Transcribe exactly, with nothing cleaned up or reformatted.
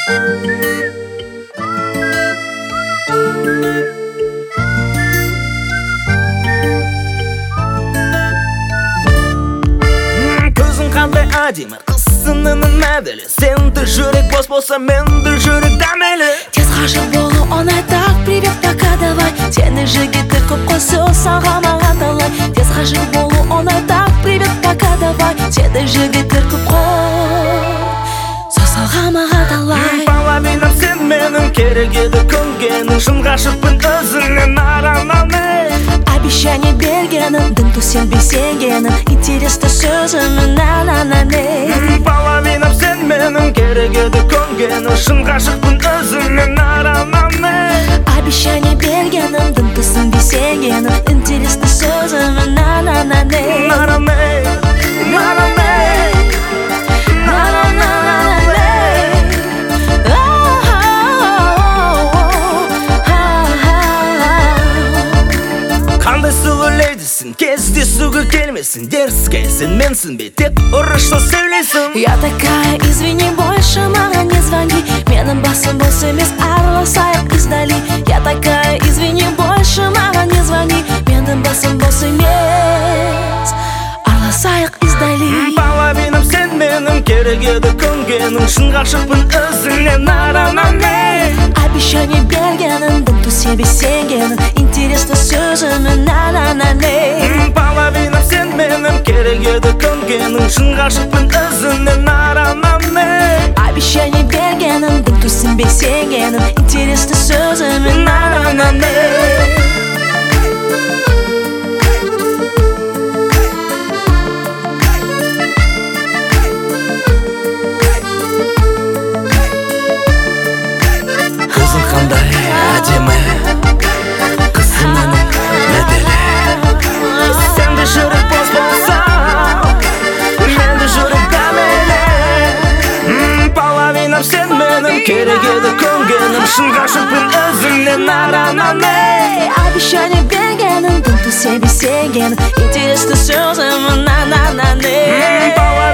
Көзің қандай әдемі, қысынының мәділі. Сенді жүрек бос болса, менді жүрек дәмелі. Тез ғашық болу оңай, так, привет, пока, давай. Сені жігіттер көп қой, сөз салға маған талай. Тез ғашық болу оңай, так, привет, пока, давай. Сені жігіттер көп қой, сөз салға маған талай. Половинам сен менің, керек еді көнгенің. Шын ғашықпын өзіңнен арамалмай. Обещание бергенім, дымту сен бесенгенім. Интересті сөзімін, на-на-на-не. Половинам сен менің, керек еді көнгенің. Шын ғашықпын өзіңнен арамалмай. Обещание бергенім, дымту сен бесенгенім. Интересті сөзімін, на-на-на-не. Нарамай, нарамай, На-на-на-на-не. қандай сұлу ледисің, кездесуге келмесін. Дерзкая сен менсің бе, тек орысша сөйлейсің. Я такая, извини, больше маған не звони. Менің басым бос емес, араласайық издали. Я такая, извини, больше маған не звони. Менің басым бос емес, араласайық издали. Половинам сен менің, керек еді көнгенің. Шын ғашықпын өзіңнен арамалмай. Обещание бергенім, дымту себе сенгенім. Интересті сөзімін, на-на-на-не. Половинам сен менің, керек еді көнгенің. Шын ғашықпын өзіңнен арамалмай. Обещание бергенім, дымту себе сенгенім. Интересті сөзімін, на-на-на-не. Көзің қандай әдемі, қысынының мәділі. Сенде жүрек бос болса, менде жүрек дәмелі. Половинам сен менің, керек еді көнгенім. Шын ғашықпын өзіңнен арамалмай. Обещание бергенім, дымту себе сенгенім. Интересті сөзімін, на-на-на-не.